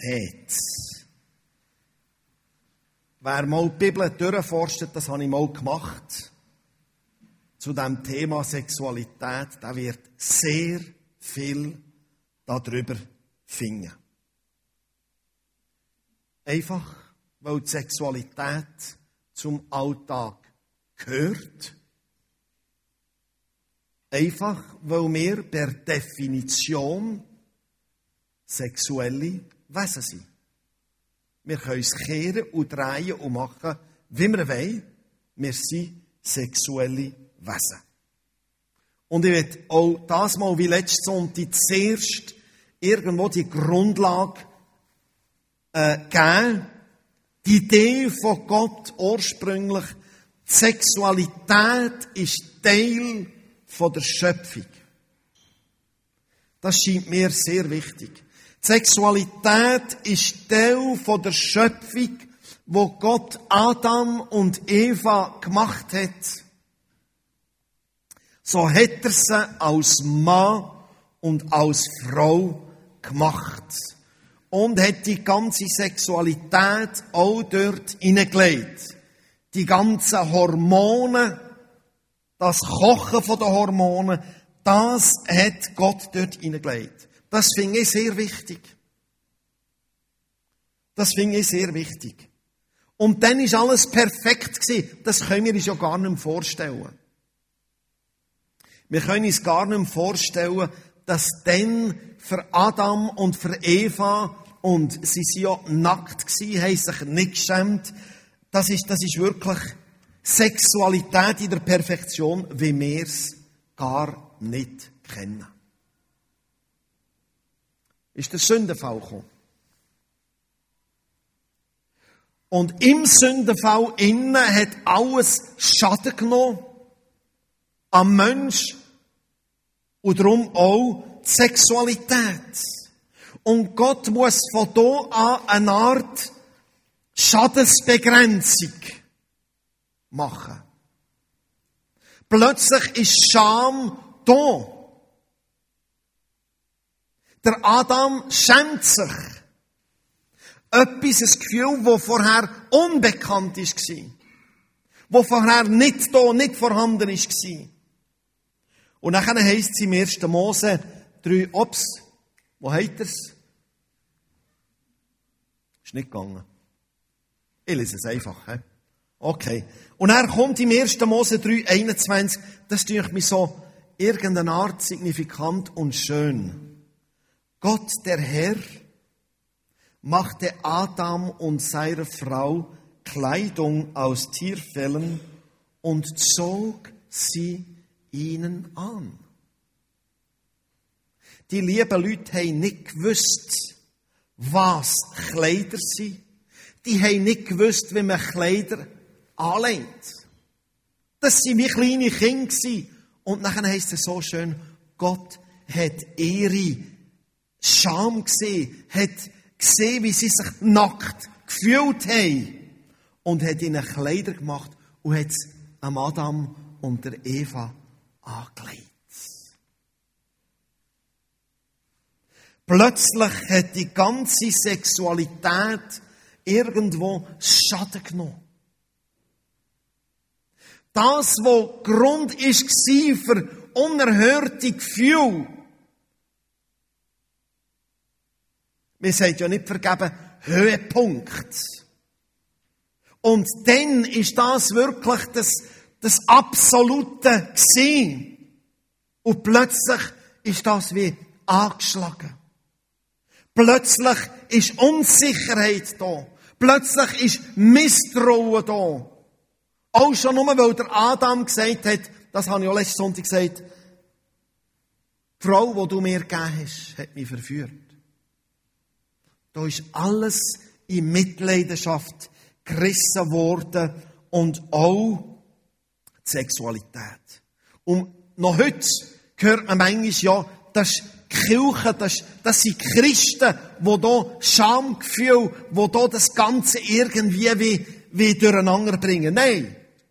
sieht. Wer mal die Bibel durchforstet, das habe ich mal gemacht, zu dem Thema Sexualität, der wird sehr viel darüber finden. Einfach, weil die Sexualität zum Alltag gehört. Einfach, weil wir per Definition sexuelle Wesen sind. Wir können es kehren und drehen und machen, wie wir wollen. Wir sind sexuelle Wesen. Und ich werde auch das mal wie letztes Sonntag zuerst irgendwo die Grundlage geben. Die Idee von Gott ursprünglich, die Sexualität ist Teil von der Schöpfung. Das scheint mir sehr wichtig. Die Sexualität ist Teil von der Schöpfung, wo Gott Adam und Eva gemacht hat. So hat er sie als Mann und als Frau gemacht. Und hat die ganze Sexualität auch dort hineingelegt. Die ganzen Hormone, das Kochen von den Hormonen, das hat Gott dort hineingelegt. Das finde ich sehr wichtig. Das finde ich sehr wichtig. Und dann ist alles perfekt gewesen. Das können wir uns ja gar nicht mehr vorstellen. Wir können uns gar nicht mehr vorstellen, dass dann für Adam und für Eva, und sie waren ja nackt gewesen, haben sich nicht geschämt, das ist wirklich Sexualität in der Perfektion, wie wir es gar nicht kennen. Ist der Sündenfall gekommen. Und im Sündenfall innen hat alles Schaden genommen am Mensch und darum auch die Sexualität. Und Gott muss von da an eine Art Schadensbegrenzung machen. Plötzlich ist Scham da. Der Adam schämt sich. Etwas, ein Gefühl, das vorher unbekannt war. Das vorher nicht da, nicht vorhanden war. Und dann heisst es im 1. Mose 3, wo habt ihr es? Ist nicht gegangen. Ich lese es einfach. He? Okay. Und er kommt im 1. Mose 3, 21, das tue mich so irgendeine Art signifikant und schön. Gott, der Herr, machte Adam und seiner Frau Kleidung aus Tierfellen und zog sie ihnen an. Die lieben Leute haben nicht gewusst, was Kleider sind. Die haben nicht gewusst, wie man Kleider anlegt. Das waren wie kleine Kinder. Und dann heisst es so schön, Gott hat ihre Scham gesehen, hat gesehen, wie sie sich nackt gefühlt haben und hat ihnen Kleider gemacht und hat es am Adam und der Eva angelegt. Plötzlich hat die ganze Sexualität irgendwo Schaden genommen. Das, was Grund war für unerhörte Gefühle. Wir sagen ja nicht vergeben, Höhepunkt. Und dann ist das wirklich das Absolute gewesen. Und plötzlich ist das wie angeschlagen. Plötzlich ist Unsicherheit da. Plötzlich ist Misstrauen da. Auch schon nur, weil der Adam gesagt hat, das habe ich auch letzten Sonntag gesagt, die Frau, die du mir gegeben hast, hat mich verführt. Da ist alles in Mitleidenschaft gerissen worden und auch die Sexualität. Und noch heute hört man manchmal, ja, das ist die Kirche, das sind Christen, die hier Schamgefühl, die hier das Ganze irgendwie wie durcheinander bringen. Nein.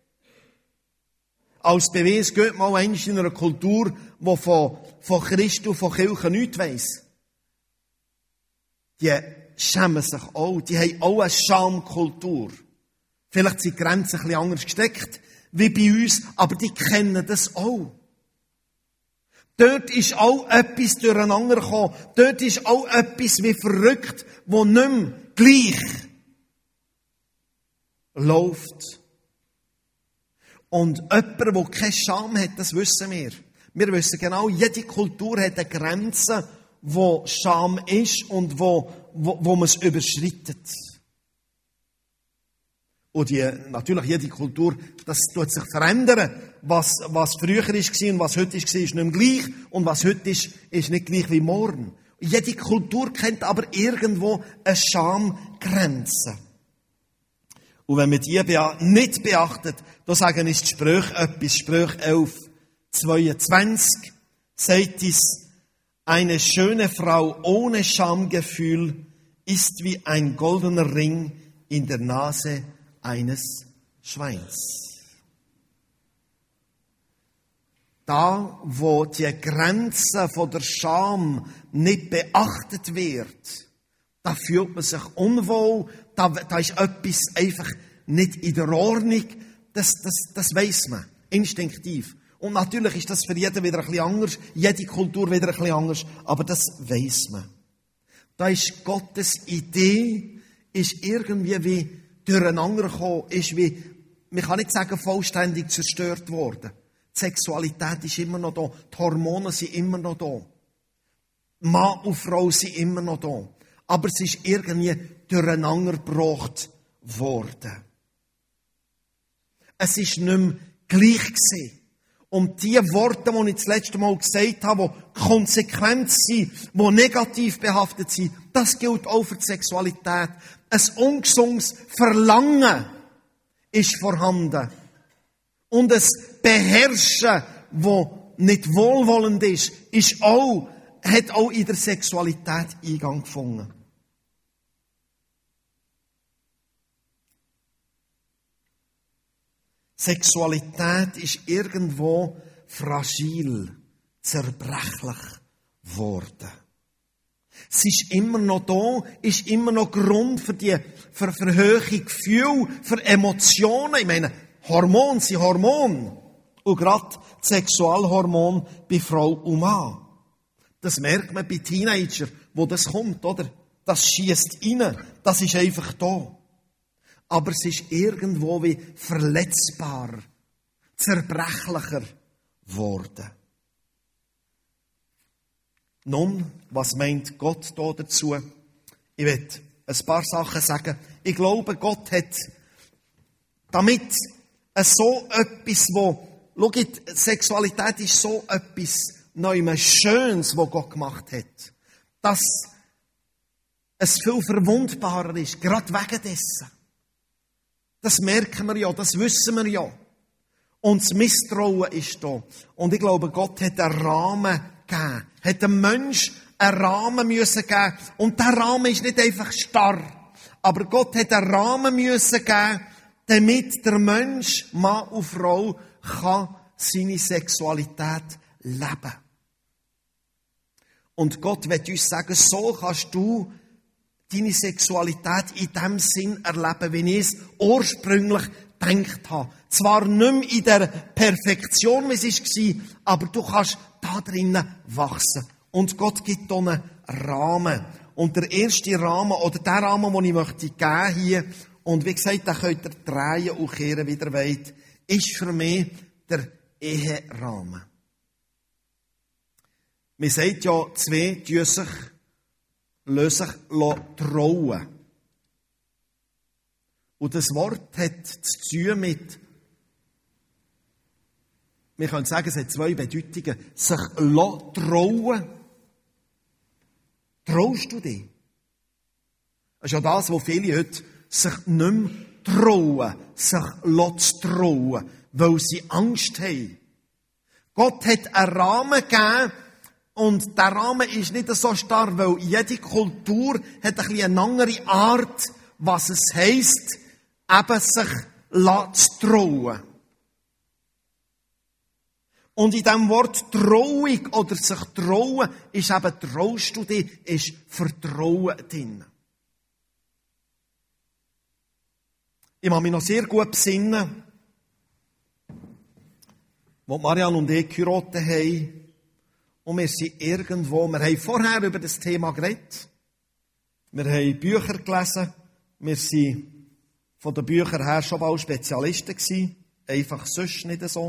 Als Beweis geht mal einmal in einer Kultur, die von Christus, von Kirche nichts weiss. Die schämen sich auch. Die haben auch eine Schamkultur. Vielleicht sind die Grenzen ein bisschen anders gesteckt wie bei uns, aber die kennen das auch. Dort ist auch etwas durcheinander gekommen. Dort ist auch etwas wie verrückt, wo nicht mehr gleich läuft. Und jemand, der keine Scham hat, das wissen wir. Wir wissen genau, jede Kultur hat eine Grenze, wo Scham ist und wo man es überschreitet. Und natürlich jede Kultur, das tut sich verändern. Was früher war und was heute war, ist nicht mehr gleich. Und was heute ist nicht gleich wie morgen. Jede Kultur kennt aber irgendwo eine Schamgrenze. Und wenn man die nicht beachtet, da sagen uns die Sprüche etwas. Sprüche 11, 22 sagt es, eine schöne Frau ohne Schamgefühl ist wie ein goldener Ring in der Nase eines Schweins. Da, wo die Grenze von der Scham nicht beachtet wird, da fühlt man sich unwohl, da ist etwas einfach nicht in der Ordnung, das weiss man, instinktiv. Und natürlich ist das für jeden wieder ein bisschen anders, jede Kultur wieder ein bisschen anders, aber das weiss man. Da ist Gottes Idee, ist irgendwie wie durcheinander gekommen, ist wie, man kann nicht sagen, vollständig zerstört worden. Die Sexualität ist immer noch da, die Hormone sind immer noch da. Mann und Frau sind immer noch da. Aber es ist irgendwie durcheinander gebracht worden. Es ist nicht mehr gleich gewesen. Und die Worte, die ich das letzte Mal gesagt habe, die konsequent sind, die negativ behaftet sind, das gilt auch für die Sexualität. Ein ungesundes Verlangen ist vorhanden. Und ein Beherrschen, das nicht wohlwollend ist, hat auch in der Sexualität Eingang gefunden. Sexualität ist irgendwo fragil, zerbrechlich geworden. Sie ist immer noch da, ist immer noch Grund für hohe Gefühle, für Emotionen. Ich meine, Hormone sind Hormone. Und gerade das Sexualhormon bei Frau und Mann. Das merkt man bei Teenagern, wo das kommt, oder? Das schiesst rein. Das ist einfach da. Aber es ist irgendwo wie verletzbar, zerbrechlicher geworden. Nun, was meint Gott da dazu? Ich will ein paar Sachen sagen. Ich glaube, Gott hat damit so etwas, schaut, Sexualität ist so etwas Neues Schönes, was Gott gemacht hat. Dass es viel verwundbarer ist, gerade wegen dessen. Das merken wir ja, das wissen wir ja. Und das Misstrauen ist da. Und ich glaube, Gott hat einen Rahmen gegeben. Hat dem Mensch einen Rahmen müssen geben. Und der Rahmen ist nicht einfach starr. Aber Gott hat einen Rahmen müssen geben, damit der Mensch, Mann und Frau, kann seine Sexualität leben. Und Gott wird uns sagen, so kannst du deine Sexualität in dem Sinn erleben, wie ich es ursprünglich gedacht habe. Zwar nicht mehr in der Perfektion, wie es war, aber du kannst da drinnen wachsen. Und Gott gibt dir einen Rahmen. Und der erste Rahmen, oder der Rahmen, den ich möchte geben hier, und wie gesagt, den könnt ihr drehen und kehren, wie ihr wollt, ist für mich der Eherahmen. Man sagt ja, zwei lassen sich trauen. Und das Wort hat zu tun mit, wir können sagen, es hat zwei Bedeutungen. Sich trauen. Traust du dich? Das ist ja das, was viele heute sich nicht mehr trauen, sich zu trauen, weil sie Angst haben. Gott hat einen Rahmen gegeben, und der Rahmen ist nicht so starr, weil jede Kultur hat ein bisschen eine andere Art, was es heisst, eben sich zu trauen. Und in diesem Wort Trauung oder sich trauen ist eben, traust du dich, ist Vertrauen drin. Ich kann mich noch sehr gut besinnen, wo Marianne und ich geheiratet haben. Und wir sind irgendwo, wir haben vorher über das Thema geredet. Wir haben Bücher gelesen. Wir waren von den Büchern her schon bald Spezialisten gewesen. Einfach sonst nicht so.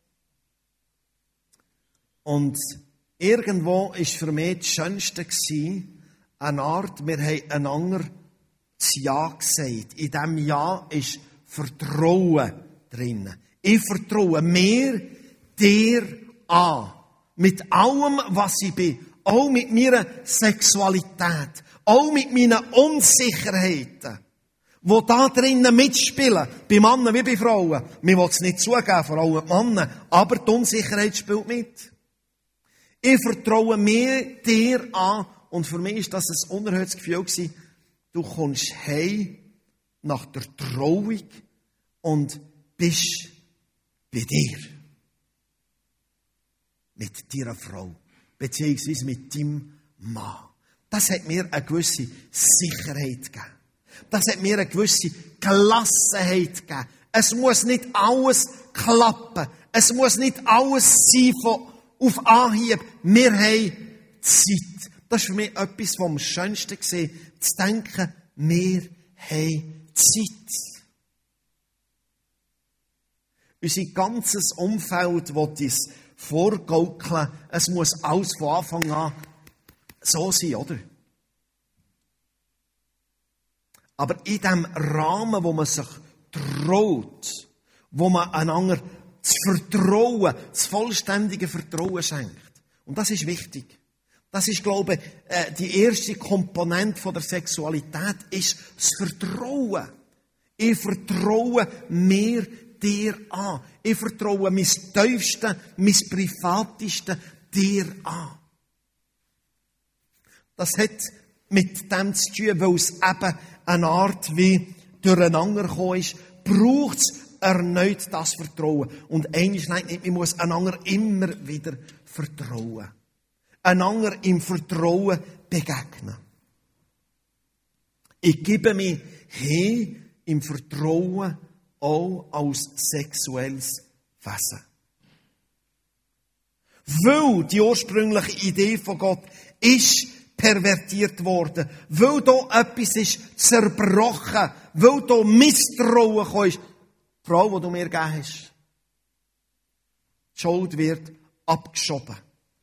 Und irgendwo war für mich das Schönste gewesen, eine Art, wir haben einander das Ja gesagt. In diesem Ja ist Vertrauen drin. Ich vertraue mir dir an. Mit allem, was ich bin. Auch mit meiner Sexualität. Auch mit meinen Unsicherheiten. Die da drinnen mitspielen. Bei Männern wie bei Frauen. Man will es nicht zugeben, vor allem die Männer. Aber die Unsicherheit spielt mit. Ich vertraue mir dir an. Und für mich war das ein unerhörtes Gefühl gewesen. Du kommst heim nach der Trauung und bist bei dir. Mit deiner Frau. Beziehungsweise mit deinem Mann. Das hat mir eine gewisse Sicherheit gegeben. Das hat mir eine gewisse Gelassenheit gegeben. Es muss nicht alles klappen. Es muss nicht alles sein auf Anhieb. Wir haben Zeit. Das ist für mich etwas vom Schönsten gewesen, zu denken, wir haben Zeit. Unser ganzes Umfeld will uns vorgaukeln, es muss alles von Anfang an so sein, oder? Aber in dem Rahmen, wo man sich traut, wo man einander das Vertrauen, das vollständige Vertrauen schenkt. Und das ist wichtig. Das ist, glaube ich, die erste Komponente von der Sexualität, ist das Vertrauen. Ich vertraue mir dir an. Ich vertraue mein Tiefste, mein Privateste dir an. Das hat mit dem zu tun, weil es eben eine Art wie durcheinander gekommen ist, braucht es erneut das Vertrauen. Und eines nicht, man muss einander immer wieder vertrauen. Einander im Vertrauen begegnen. Ich gebe mich hin im Vertrauen auch als sexuelles Wesen. Weil die ursprüngliche Idee von Gott ist pervertiert worden, weil da etwas ist zerbrochen, weil da Misstrauen gekommen ist. Die Frau, die du mir gegeben hast. Die Schuld wird abgeschoben.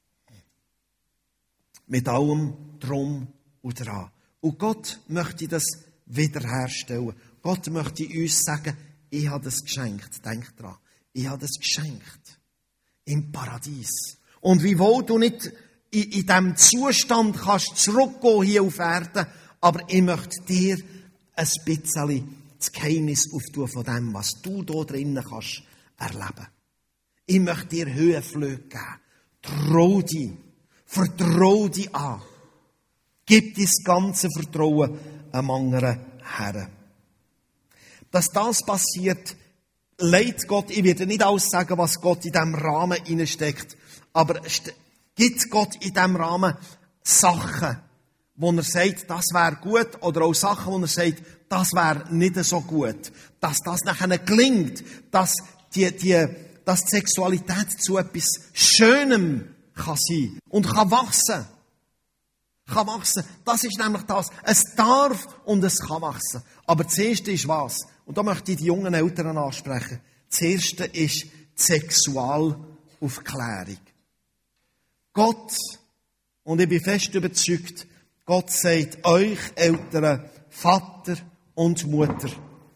Mit allem Drum und Dran. Und Gott möchte das wiederherstellen. Gott möchte uns sagen, ich habe das geschenkt. Denk dran. Ich habe das geschenkt. Im Paradies. Und wiewohl du nicht in diesem Zustand kannst zurückgehen hier auf Erden, aber ich möchte dir ein bisschen das Geheimnis auftun von dem, was du da drinnen kannst erleben. Ich möchte dir Höhenflüge geben. Trau dich. Vertrau dich an. Gib dein ganze Vertrauen einem anderen Herrn. Dass das passiert, leitet Gott, ich werde nicht alles sagen, was Gott in diesem Rahmen hineinsteckt, aber gibt Gott in diesem Rahmen Sachen, wo er sagt, das wäre gut, oder auch Sachen, wo er sagt, das wäre nicht so gut. Dass das nachher gelingt, dass die Sexualität zu etwas Schönem kann sein und kann wachsen. Kann wachsen. Das ist nämlich das. Es darf und es kann wachsen. Aber das Erste ist was? Und da möchte ich die jungen Eltern ansprechen. Das Erste ist die Sexualaufklärung. Gott, und ich bin fest überzeugt, Gott sagt euch Eltern, Vater und Mutter.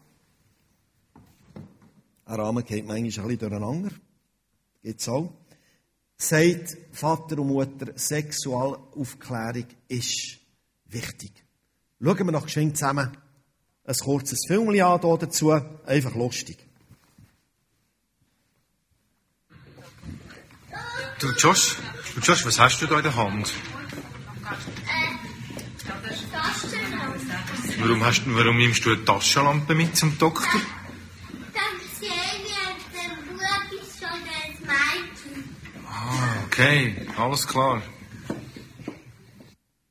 Ein Rahmen geht manchmal ein bisschen durcheinander. Geht's auch? Sagt Vater und Mutter, Sexualaufklärung ist wichtig. Schauen wir noch geschwind zusammen ein kurzes Film an dazu. Einfach lustig. Du Josh, was hast du da in der Hand? Warum nimmst du eine Taschenlampe mit zum Doktor? Okay, alles klar.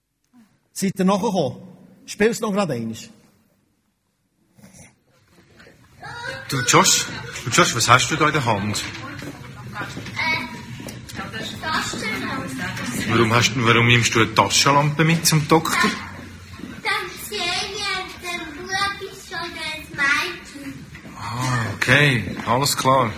Seid ihr nachgekommen? Spiel's noch gerade einmal. Du Josh, was hast du da in der Hand? Warum nimmst du eine Taschenlampe mit zum Doktor? Dann sehe ich den Bub ist schon das Mädchen. Ah, okay, alles klar.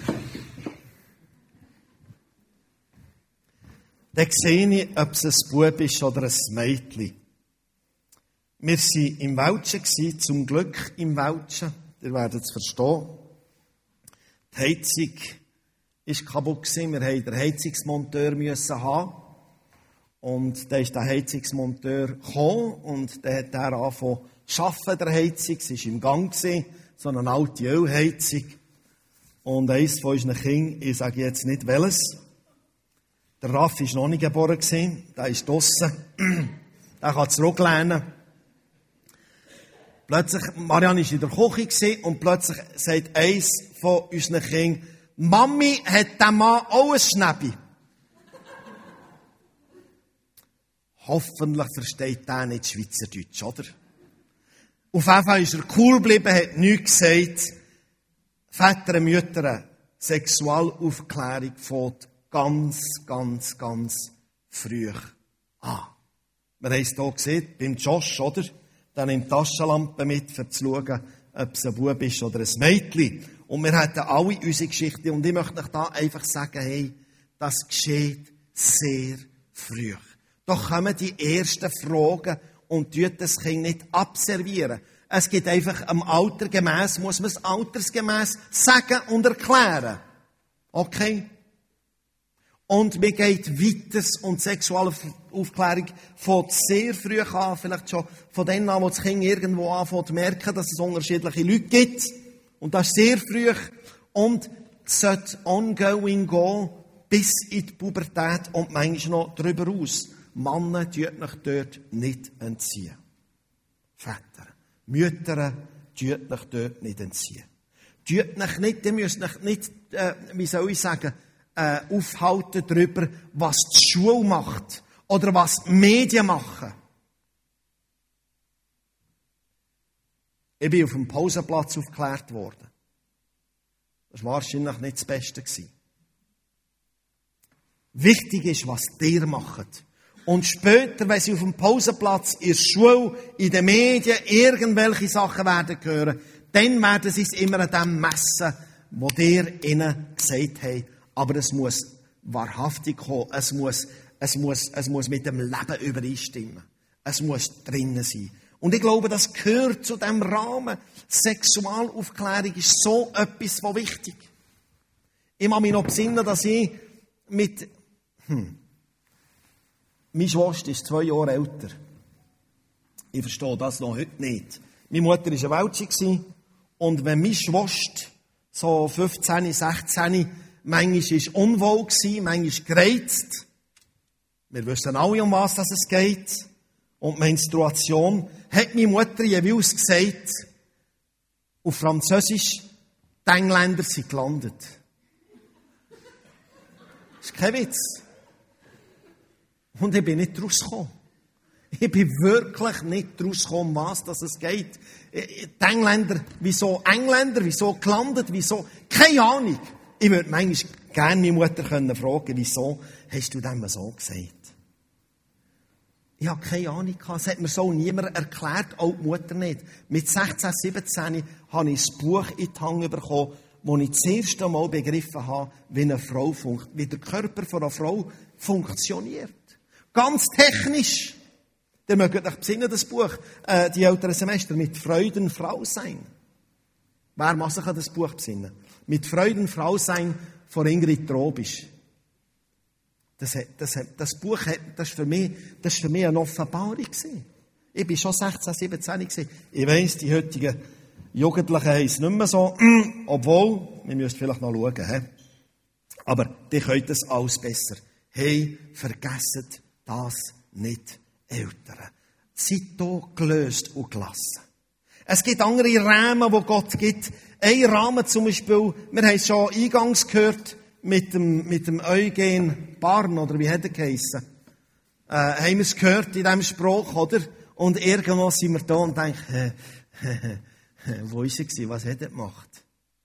Dann sehe ich, ob es ein Bub ist oder ein Mädchen. Wir waren im Wäldchen, zum Glück im Wäldchen. Ihr werdet es verstehen. Die Heizung war kaputt. Wir mussten den Heizungsmonteur haben. Und dann ist der Heizungsmonteur gekommen und dann hat er angefangen zu arbeiten, der Heizung. Es war im Gang, so eine alte Ölheizung. Und eins von unseren Kindern, ich sage jetzt nicht welches, der Raffi war noch nicht geboren, der ist draussen. Der kann zurücklehnen. Plötzlich, Marianne war in der Küche und plötzlich sagt eins von unseren Kindern, Mami, hat der Mann auch ein Schnäppi? Hoffentlich versteht der nicht Schweizerdeutsch, oder? Auf jeden Fall ist er cool geblieben, hat nichts gesagt. Väter, Mütter, Sexualaufklärung fängt ganz früh an. Wir haben es hier gesehen, beim Josh, oder? Der nimmt Taschenlampe mit, um zu schauen, ob es ein Bub ist oder ein Mädchen. Und wir hatten alle unsere Geschichte. Und ich möchte euch da einfach sagen, hey, das geschieht sehr früh. Doch kommen die ersten Fragen und tut das Kind nicht abservieren. Es gibt einfach am Alter gemäss, muss man es altersgemäss sagen und erklären. Okay? Und mir geht weiter und Sexualaufklärung fängt sehr früh an, vielleicht schon von dann an, wo das Kind irgendwo anfängt zu merken, dass es unterschiedliche Leute gibt. Und das ist sehr früh. Und es sollte ongoing gehen, bis in die Pubertät und manchmal noch darüber aus. Männer tun euch dort nicht entziehen. Väter, Mütter tun euch dort nicht entziehen. Tut euch nicht, ihr müsst euch nicht, wie soll ich sagen, aufhalten darüber, was die Schule macht oder was die Medien machen. Ich bin auf dem Pausenplatz aufgeklärt worden. Das war wahrscheinlich nicht das Beste gewesen. Wichtig ist, was ihr macht. Und später, wenn sie auf dem Pausenplatz in der Schule, in den Medien irgendwelche Sachen werden hören, dann werden sie es immer an dem messen, was ihr ihnen gesagt habt. Aber es muss wahrhaftig kommen. Es muss mit dem Leben übereinstimmen. Es muss drinnen sein. Und ich glaube, das gehört zu diesem Rahmen. Sexualaufklärung ist so etwas, was wichtig. Ich kann mich noch besinnen, dass ich mit... Meine Schwester ist 2 Jahre älter. Ich verstehe das noch heute nicht. Meine Mutter war ein Wäldchen. Und wenn meine Schwester so 15, 16, manchmal war unwohl, manchmal gereizt. Wir wissen alle, um was es geht. Und Menstruation hat meine Mutter jeweils gesagt, auf Französisch, die Engländer sind gelandet. Das ist kein Witz. Und ich bin nicht rausgekommen. Ich bin wirklich nicht rausgekommen, um was es geht. Die Engländer, wieso gelandet, wieso? Keine Ahnung. Ich würde manchmal gerne meine Mutter fragen, wieso hast du dem so gesagt? Ich habe keine Ahnung gehabt. Es hat mir so niemand erklärt, auch die Mutter nicht. Mit 16, 17 habe ich ein Buch in die Hand bekommen, wo ich das erste Mal begriffen habe, wie wie der Körper von einer Frau funktioniert. Ganz technisch. Ihr mögt euch besinnen, das Buch, die älteren Semester, mit Freuden Frau sein. Wer mag sich an das Buch besinnen? Mit Freuden Frau sein von Ingrid Trobisch. Das Buch, das ist für mich eine Offenbarung gewesen. Ich bin schon 16, 17 gewesen. Ich weiss, die heutigen Jugendlichen haben es nicht mehr so, obwohl, wir müssen vielleicht noch schauen, he? Aber die können das alles besser. Hey, vergesst das nicht, Eltern. Seid hier gelöst und gelassen. Es gibt andere Rahmen, die Gott gibt. Ein Rahmen zum Beispiel, wir haben es schon eingangs gehört, mit dem Eugen Barn, oder wie hat er geheissen? Haben wir es gehört in diesem Spruch, oder? Und irgendwo sind wir da und denken, wo ist er gewesen? Was hat er gemacht?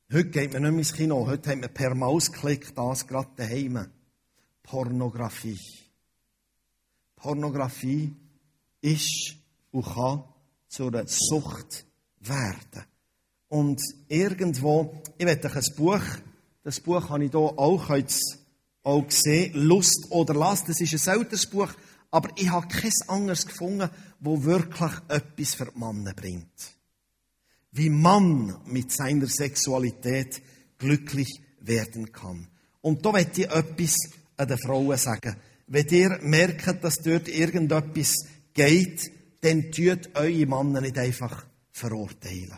Heute geht man nicht mehr ins Kino. Heute hat man per Mausklick das gerade daheim. Pornografie. Pornografie ist und kann zu einer Sucht werden. Und irgendwo, ich will euch ein Buch, das Buch habe ich hier auch, auch gesehen, Lust oder Last. Das ist ein älteres Buch, aber ich habe kein anderes gefunden, das wirklich etwas für die Männer bringt. Wie man mit seiner Sexualität glücklich werden kann. Und da möchte ich etwas an den Frauen sagen. Wenn ihr merkt, dass dort irgendetwas geht, dann tut eure Männer nicht einfach verurteilen.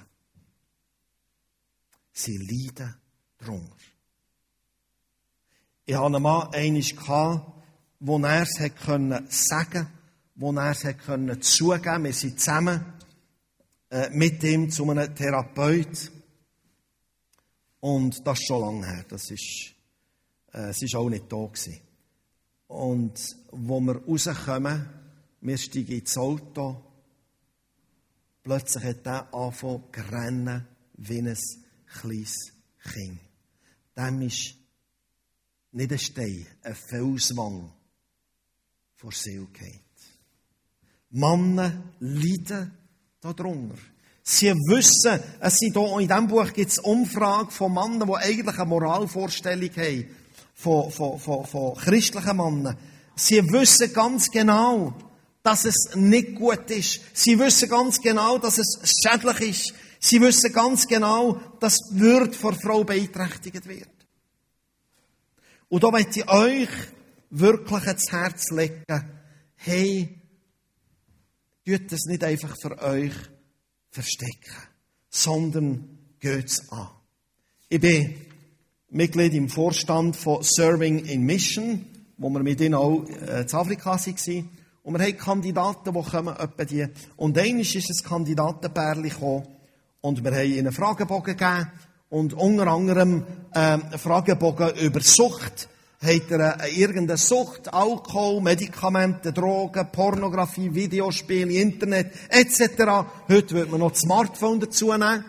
Sie leiden darunter. Ich hatte einen Mann einmal, wo er es sagen konnte, wo er es zugeben konnte. Wir sind zusammen mit ihm zu einem Therapeut. Und das ist schon lange her. Es war auch nicht da gewesen. Und wo wir rauskommen, wir steigen ins Auto, plötzlich hat er angefangen zu rennen wie ein kleines Kind. Dem ist nicht ein Stein, ein Felswang vor Seele gefallen. Männer leiden darunter. Sie wissen, es sind hier, in diesem Buch gibt es Umfragen von Männern, die eigentlich eine Moralvorstellung haben, von christlichen Männern. Sie wissen ganz genau, dass es nicht gut ist. Sie wissen ganz genau, dass es schädlich ist. Sie wissen ganz genau, dass die Würde der Frau beeinträchtigt wird. Und da möchte ich euch wirklich ans Herz legen, hey, tut es nicht einfach für euch verstecken, sondern geht es an. Ich bin Mitglied im Vorstand von Serving in Mission, wo wir mit ihnen auch in Afrika waren. Und wir haben Kandidaten, die kommen, etwa die. Und einmal ist ein Kandidatenpärchen gekommen und wir haben ihnen einen Fragebogen gegeben. Und unter anderem einen Fragebogen über Sucht. Hat er irgendeine Sucht, Alkohol, Medikamente, Drogen, Pornografie, Videospiele, Internet etc. Heute wird man noch das Smartphone dazu nehmen.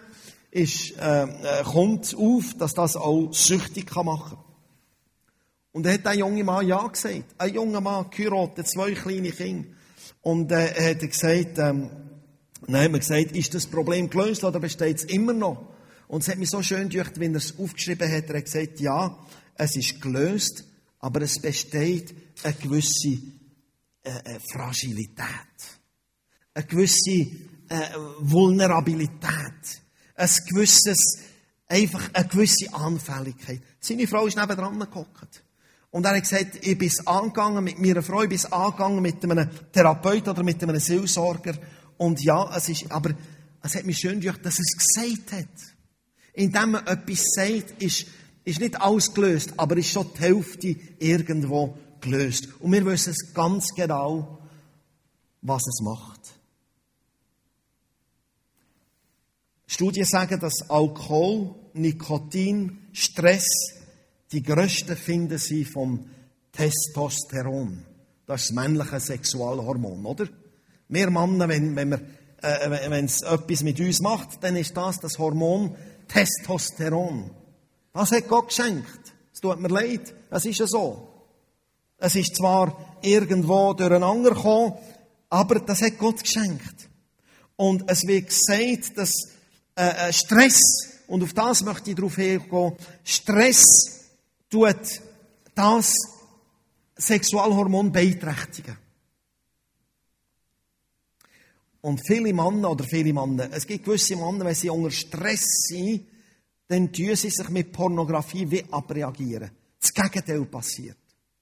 Kommt auf, dass das auch süchtig machen kann. Und dann hat ein junger Mann ja gesagt. Ein junger Mann, geheiratet, 2 kleine Kinder. Und hat gesagt, ist das Problem gelöst oder besteht es immer noch? Und es hat mich so schön gedacht, wenn er es aufgeschrieben hat. Er hat gesagt, ja, es ist gelöst, aber es besteht eine gewisse Fragilität. Eine gewisse Vulnerabilität. Eine gewisse Anfälligkeit. Seine Frau ist nebendran gehockt. Und er hat gesagt, ich bin angegangen mit meiner Frau, ich bin angegangen mit einem Therapeut oder mit einem Seelsorger. Und ja, es hat mich schön gedacht, dass er es gesagt hat. Indem man etwas sagt, ist nicht alles gelöst, aber ist schon die Hälfte irgendwo gelöst. Und wir wissen es ganz genau, was es macht. Studien sagen, dass Alkohol, Nikotin, Stress die grössten Finden sind vom Testosteron. Das ist das männliche Sexualhormon, oder? Wir Männer, wenn es etwas mit uns macht, dann ist das Hormon Testosteron. Das hat Gott geschenkt. Es tut mir leid, es ist ja so. Es ist zwar irgendwo durcheinander gekommen, aber das hat Gott geschenkt. Und es wird gesagt, dass Stress, und auf das möchte ich darauf hergehen, Stress tut das Sexualhormon beeinträchtigen. Und es gibt gewisse Männer, wenn sie unter Stress sind, dann tun sie sich mit Pornografie wie abreagieren. Das Gegenteil passiert.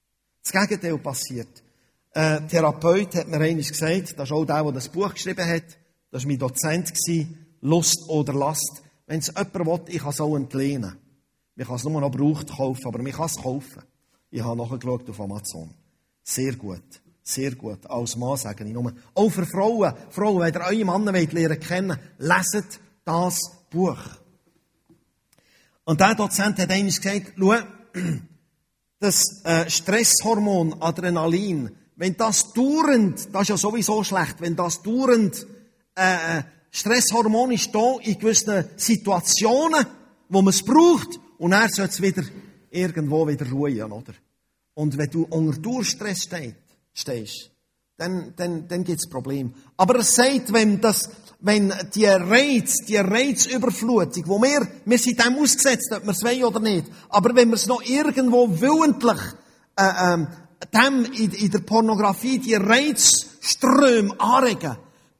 Ein Therapeut hat mir einmal gesagt, das ist auch der das Buch geschrieben hat, das war mein Dozent, Lust oder Last. Wenn es jemand will, ich kann es auch entlehnen. Man kann es nur noch gebraucht kaufen, aber man kann es kaufen. Ich habe nachgeschaut auf Amazon. Sehr gut. Sehr gut. Als Mann sage ich nur. Auch für Frauen. Frauen, wenn ihr eure Männer lernen kennen, leset das Buch. Und der Dozent hat einmal gesagt, schau, das Stresshormon Adrenalin, wenn das dauernd, das ist ja sowieso schlecht, wenn das dauernd Stresshormon ist da in gewissen Situationen, wo man es braucht, und er soll es wieder irgendwo wieder ruhen, oder? Und wenn du unter Durchstress stehst, dann gibt's Probleme. Aber er sagt, wenn die Reizüberflutung, wo wir sind dem ausgesetzt, ob wir es wollen oder nicht, aber wenn wir es noch irgendwo willentlich, dem in der Pornografie die Reizströme anregen,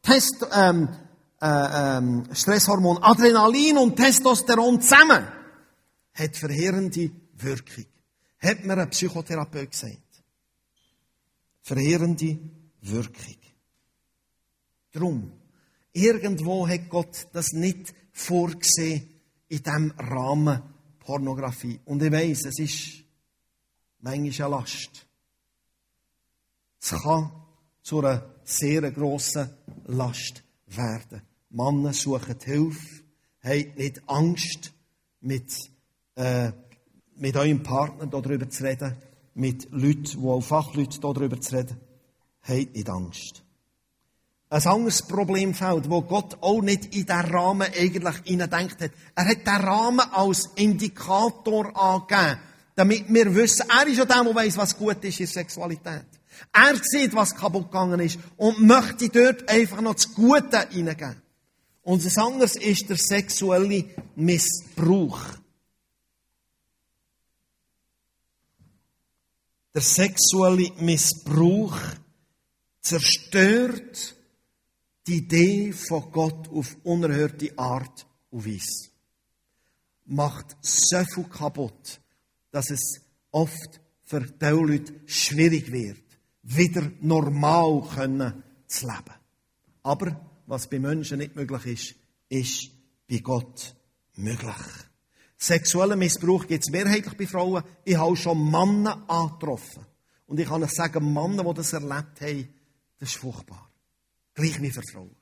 Stresshormon, Adrenalin und Testosteron zusammen, hat verheerende Wirkung. Hat mir ein Psychotherapeut gesagt. Verheerende Wirkung. Drum, irgendwo hat Gott das nicht vorgesehen in diesem Rahmen Pornografie. Und ich weiss, es ist manchmal eine Last. Es kann zu einer sehr grossen Last werden. Männer suchen Hilfe, habt nicht Angst, mit eurem Partner darüber zu reden, mit Leuten, die auch Fachleute darüber zu reden. Habt nicht Angst. Ein anderes Problemfeld, wo Gott auch nicht in diesen Rahmen eigentlich hineindenkt hat. Er hat diesen Rahmen als Indikator angegeben, damit wir wissen, er ist ja der, der weiss, was gut ist in Sexualität. Er sieht, was kaputt gegangen ist und möchte dort einfach noch das Gute hineingeben. Und das andere ist der sexuelle Missbrauch. Der sexuelle Missbrauch zerstört die Idee von Gott auf unerhörte Art und Weise. Macht so viel kaputt, dass es oft für die Leute schwierig wird, wieder normal zu leben. Aber was bei Menschen nicht möglich ist, ist bei Gott möglich. Sexueller Missbrauch gibt es mehrheitlich bei Frauen. Ich habe schon Männer angetroffen. Und ich kann euch sagen, Männer, die das erlebt haben, das ist furchtbar. Gleich wie für Frauen.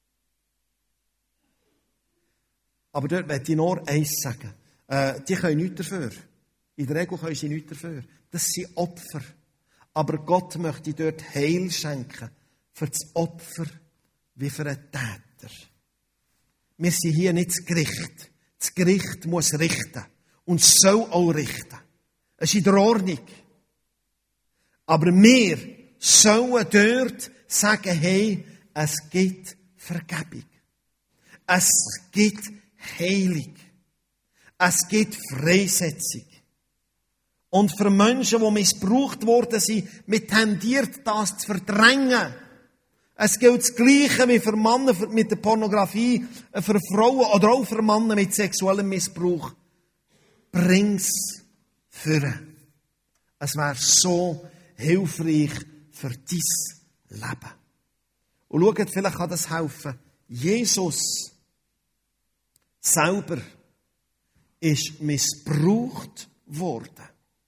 Aber dort möchte ich nur eins sagen. Die können nichts dafür. In der Regel können sie nichts dafür. Das sind Opfer. Aber Gott möchte dort Heil schenken. Für das Opfer wie für einen Täter. Wir sind hier nicht das Gericht. Das Gericht muss richten. Und soll auch richten. Es ist in der Ordnung. Aber wir sollen dort sagen, hey, es gibt Vergebung. Es gibt Heilung. Es gibt Freisetzung. Und für Menschen, die missbraucht worden sind, mit tendiert das zu verdrängen. Es gilt das Gleiche wie für Männer mit der Pornografie, für Frauen oder auch für Männer mit sexuellem Missbrauch. Bring's führen. Es wäre so hilfreich für dein Leben. Und schaut, vielleicht kann das helfen. Jesus selber ist missbraucht worden.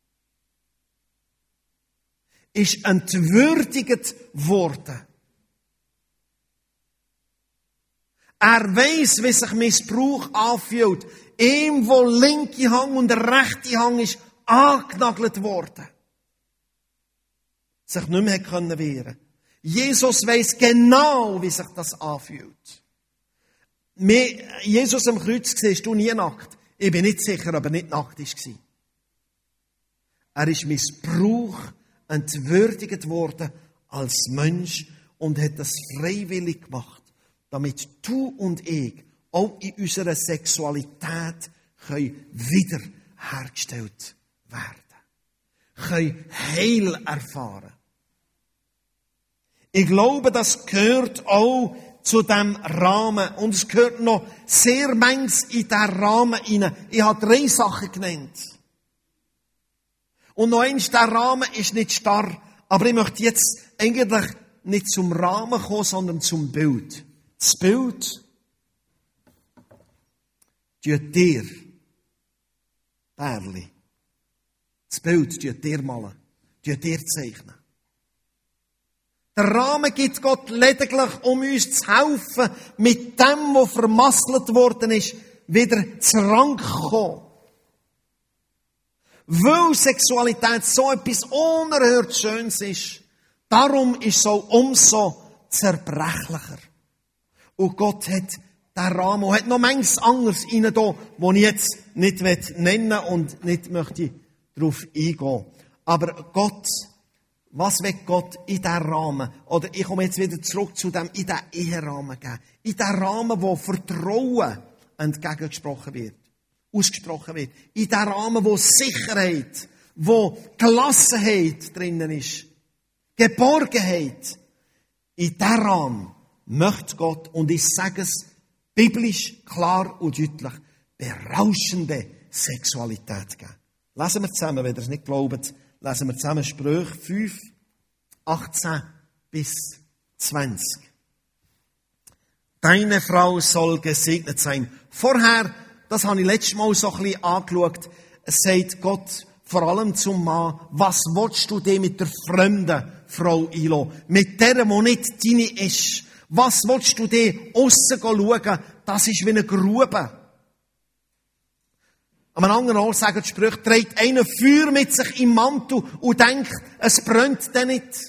Ist entwürdigt worden. Er weiss, wie sich Missbrauch anfühlt. Ihm, wo linke Hand und der rechte Hand ist angenagelt worden. Sich nicht mehr wehren können. Jesus weiss genau, wie sich das anfühlt. Jesus am Kreuz siehst du nie nackt. Ich bin nicht sicher, ob er nicht nackt war. Er ist Missbrauch entwürdigt worden als Mensch und hat das freiwillig gemacht, damit du und ich auch in unserer Sexualität wiederhergestellt werden. Können Heil erfahren. Ich glaube, das gehört auch zu diesem Rahmen. Und es gehört noch sehr manches in diesen Rahmen hinein. Ich habe 3 Sachen genannt. Und noch eins, der Rahmen ist nicht starr. Aber ich möchte jetzt eigentlich nicht zum Rahmen kommen, sondern zum Bild. Das Bild tut dir, Bärli, das Bild tut dir malen, tut dir zeichnen. Der Rahmen gibt Gott lediglich, um uns zu helfen, mit dem, was vermasselt worden ist, wieder zurück zu kommen. Weil Sexualität so etwas unerhört Schönes ist, darum ist es so umso zerbrechlicher. Und Gott hat der Rahmen. Und hat noch manches anderes rein da, was ich jetzt nicht nennen und nicht möchte darauf eingehen. Aber Gott, was will Gott in diesen Rahmen? Oder ich komme jetzt wieder zurück zu dem, in diesen Eherahmen geben. In diesen Rahmen, wo Vertrauen entgegengesprochen wird. Ausgesprochen wird. In diesen Rahmen, wo Sicherheit, wo Gelassenheit drinnen ist. Geborgenheit. In diesen Rahmen möchte Gott, und ich sage es biblisch klar und deutlich, berauschende Sexualität geben. Lesen wir zusammen, wenn ihr es nicht glaubt, lesen wir zusammen Sprüche 5, 18 bis 20. Deine Frau soll gesegnet sein. Vorher, das habe ich letztes Mal so ein bisschen angeschaut, sagt Gott vor allem zum Mann, was willst du dir mit der fremden Frau einlassen? Mit der, die nicht deine ist. Was willst du dir aussen schauen? Das ist wie eine Grube. An einem anderen Ort sagen die Sprüche, trägt einer Feuer mit sich im Mantel und denkt, es brennt denn nicht.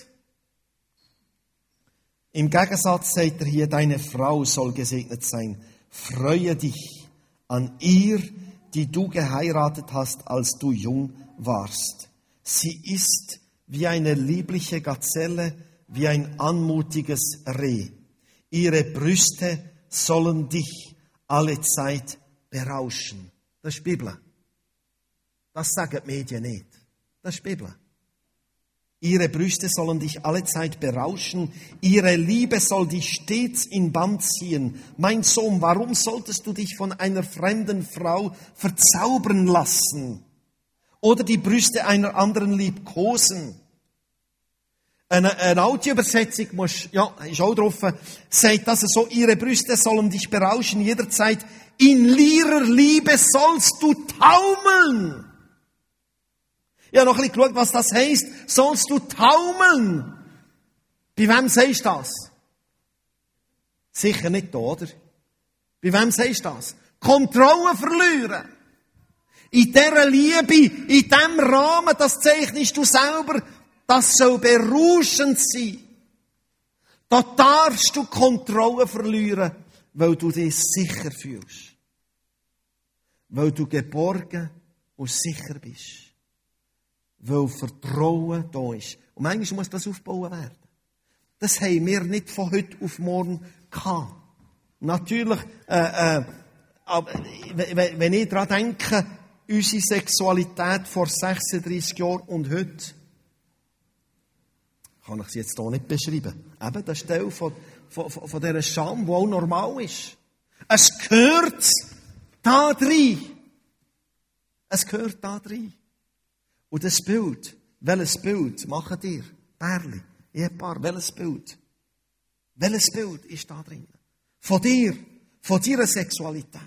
Im Gegensatz sagt er hier, deine Frau soll gesegnet sein. Freue dich an ihr, die du geheiratet hast, als du jung warst. Sie ist wie eine liebliche Gazelle, wie ein anmutiges Reh. Ihre Brüste sollen dich alle Zeit berauschen. Das ist die Bibel. Das sagen die Medien nicht. Das ist die Bibel. Ihre Brüste sollen dich alle Zeit berauschen. Ihre Liebe soll dich stets in Bann ziehen. Mein Sohn, warum solltest du dich von einer fremden Frau verzaubern lassen? Oder die Brüste einer anderen liebkosen? Eine Audioübersetzung ist auch drauf, sagt das so, ihre Brüste sollen dich berauschen jederzeit. In ihrer Liebe sollst du taumeln. Ich habe noch ein bisschen geschaut, was das heisst. Sollst du taumeln? Bei wem sagst du das? Sicher nicht da, oder? Bei wem sagst du das? Kontrolle verlieren. In dieser Liebe, in diesem Rahmen, das zeichnest du selber, das soll berauschend sein. Da darfst du Kontrolle verlieren, weil du dich sicher fühlst. Weil du geborgen und sicher bist. Weil Vertrauen da ist. Und manchmal muss das aufgebaut werden. Das haben wir nicht von heute auf morgen gehabt. Natürlich, wenn ich daran denke, unsere Sexualität vor 36 Jahren und heute, kann ich sie jetzt hier nicht beschreiben. Eben, das ist Teil von dieser Scham, die auch normal ist. Es gehört da rein. Es gehört da rein. Und das Bild, welches Bild macht ihr? Pärli, Ehepaar, welches Bild? Welches Bild ist da drin? Von dir, von deiner Sexualität.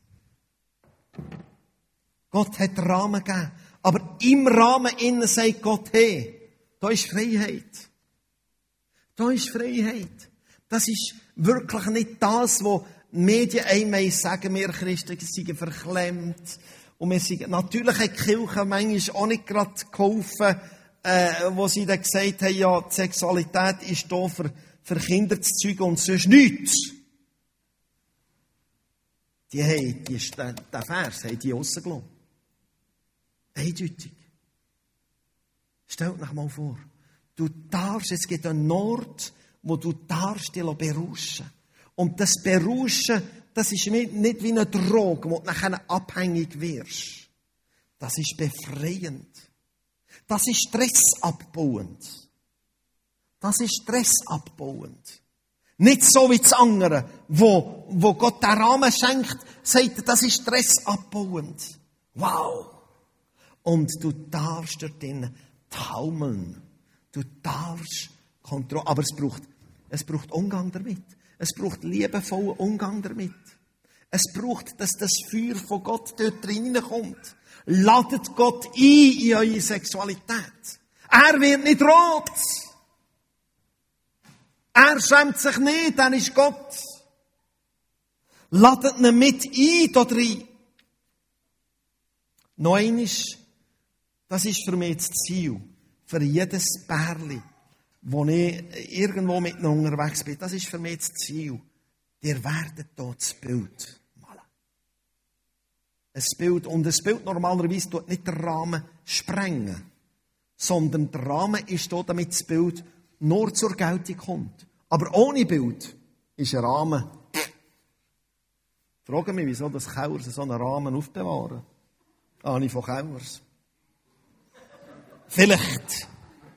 Gott hat Rahmen gegeben. Aber im Rahmen innen sagt Gott, hey, da ist Freiheit. Da ist Freiheit. Das ist wirklich nicht das, was die Medien einmal sagen, wir Christen seien verklemmt. Und wir sind, natürlich hat die Kirche manchmal auch nicht gerade geholfen, wo sie dann gesagt haben, ja, die Sexualität ist da für Kinder zu zeugen und sonst nichts. Den Vers haben die rausgelassen. Eindeutig. Stellt euch mal vor, du darfst, es gibt einen Ort, wo du darfst dich berauschen. Und das Berauschen, das ist nicht wie eine Droge, wo du nachher abhängig wirst. Das ist befreiend. Das ist stressabbauend. Das ist stressabbauend. Nicht so wie das andere, wo Gott den Rahmen schenkt, sagt er, das ist stressabbauend. Wow! Und du darfst dort drinnen taumeln. Du darfst Kontrolle. Aber es braucht Umgang damit. Es braucht liebevollen Umgang damit. Es braucht, dass das Feuer von Gott dort reinkommt. Ladet Gott ein in eure Sexualität. Er wird nicht rot. Er schämt sich nicht, er ist Gott. Ladet ihn mit ein da drin. Noch einmal, das ist für mich das Ziel. Für jedes Pärli, wo ich irgendwo mit ihnen unterwegs bin. Das ist für mich das Ziel. ihr werdet dort das Bild malen. Ein Bild, und ein Bild normalerweise tut nicht den Rahmen sprengen, sondern der Rahmen ist da, damit das Bild nur zur Geltung kommt. Aber ohne Bild ist ein Rahmen. Ich frage mich, wieso das Kauers so einen Rahmen aufbewahren. Ahne von Kauers. Vielleicht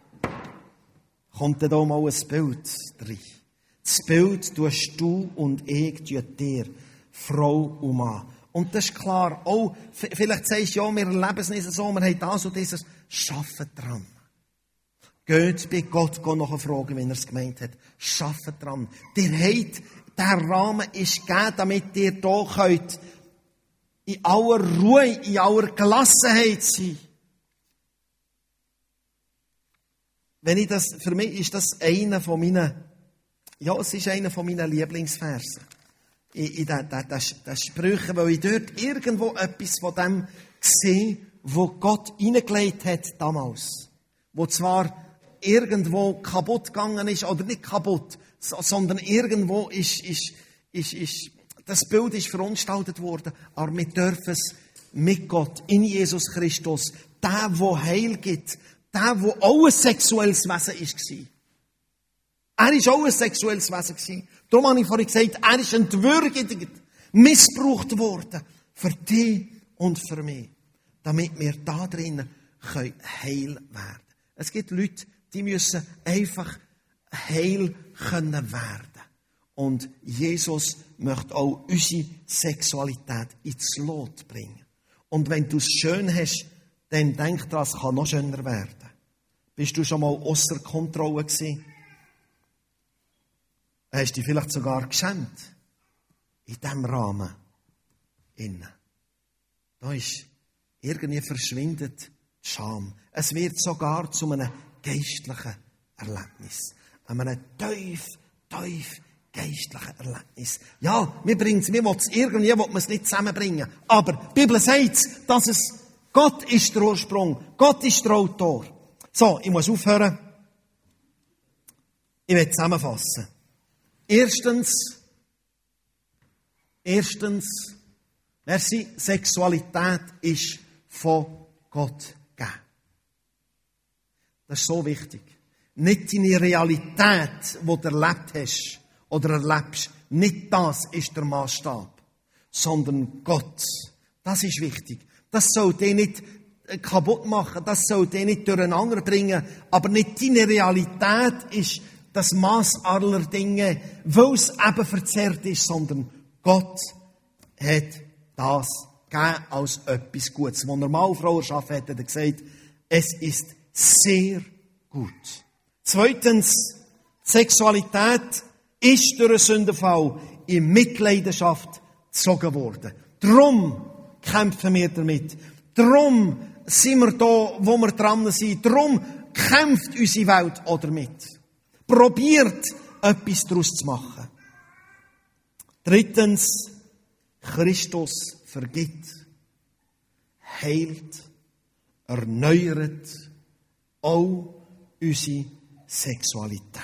kommt da mal ein Bild rein. Das Bild tust du und ich dir, Frau und Mann. Und das ist klar, auch, vielleicht sagst du, ja, wir erleben es nicht so, wir haben das und dieses. Schafft dran. Geht bei Gott nachfragen, wenn er es gemeint hat. Schafft dran. Der Rahmen ist gegeben, damit ihr hier könnt in aller Ruhe, in aller Gelassenheit sein. Für mich ist das einer von meinen, es ist einer von meinen Lieblingsversen. In den Sprüchen, weil ich dort irgendwo etwas von dem sehe, wo Gott hineingelegt hat damals. Wo zwar irgendwo kaputt gegangen ist, oder nicht kaputt, sondern irgendwo ist das Bild ist verunstaltet worden, aber wir dürfen es mit Gott, in Jesus Christus, der Heil gibt, der auch ein sexuelles Wesen war. Er war auch ein sexuelles Wesen. Darum habe ich vorhin gesagt, er ist entwürdigt, missbraucht worden, für dich und für mich, damit wir da drinnen heil werden können. Es gibt Leute, die müssen einfach heil können werden. Und Jesus möchte auch unsere Sexualität ins Lot bringen. Und wenn du es schön hast, dann denk dran, es kann noch schöner werden. Bist du schon mal ausser Kontrolle gewesen? Hast du dich vielleicht sogar geschämt? In diesem Rahmen. Da ist irgendwie verschwindet die Scham. Es wird sogar zu einem geistlichen Erlebnis. Einem tief geistlichen Erlebnis. Ja, wir wollen es nicht zusammenbringen. Aber die Bibel sagt, dass Gott ist der Ursprung. Gott ist der Autor. So, ich muss aufhören. Ich will zusammenfassen. Erstens, Sexualität ist von Gott gegeben. Das ist so wichtig. Nicht deine Realität, die du erlebt hast oder erlebst, nicht das ist der Maßstab, sondern Gott. Das ist wichtig. Das soll dich nicht kaputt machen, das soll dich nicht durcheinander bringen, aber nicht deine Realität ist das Maß aller Dinge, weil es eben verzerrt ist, sondern Gott hat das gegeben als etwas Gutes. Als er mal Frau erschaffen hat, hat er gesagt, es ist sehr gut. Zweitens, Sexualität ist durch einen Sündenfall in Mitleidenschaft gezogen worden. Darum kämpfen wir damit. Darum sind wir da, wo wir dran sind. Darum kämpft unsere Welt auch damit. Probiert, etwas daraus zu machen. Drittens, Christus vergibt, heilt, erneuert auch unsere Sexualität.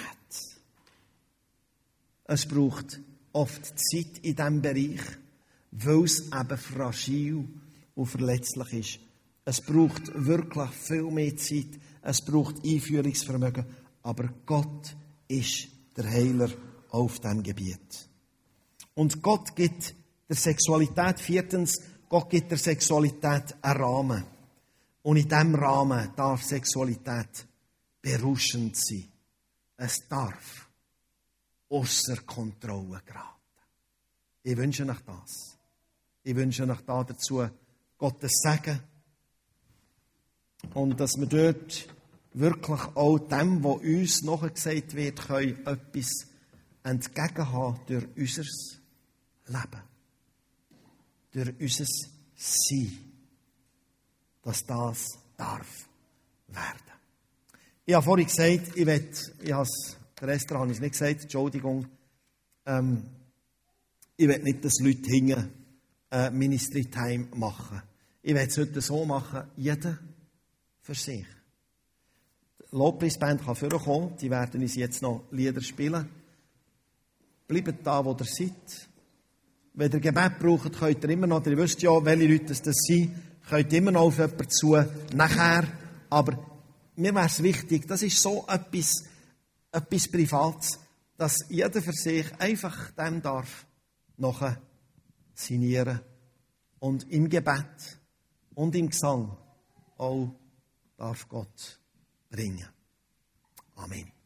Es braucht oft Zeit in diesem Bereich, weil es eben fragil und verletzlich ist. Es braucht wirklich viel mehr Zeit. Es braucht Einführungsvermögen. Aber Gott ist der Heiler auf diesem Gebiet. Und Gott gibt der Sexualität, viertens, Gott gibt der Sexualität einen Rahmen. Und in diesem Rahmen darf Sexualität berauschend sein. Es darf ausser Kontrolle geraten. Ich wünsche euch das. Ich wünsche euch dazu Gottes Segen. Und dass wir dort wirklich auch dem, was uns nachgesagt wird, können etwas entgegenhaben durch unser Leben. Durch unser Sein. Dass das darf werden. Ich habe vorhin gesagt, der Esther habe ich es nicht gesagt, Entschuldigung. Ich will nicht, dass Leute hingen Ministry Time machen. Ich will es heute so machen, jeder für sich. Die Lobpreisband kann vorkommen, die werden uns jetzt noch Lieder spielen. bleibt da, wo ihr seid. Wenn ihr Gebet braucht, könnt ihr immer noch, ihr wisst ja, welche Leute das sind, könnt ihr immer noch auf jemanden zu, nachher. Aber mir wäre es wichtig, das ist so etwas Privates, dass jeder für sich einfach dem darf nachher signieren und im Gebet und im Gesang auch darf Gott bringen. Amen.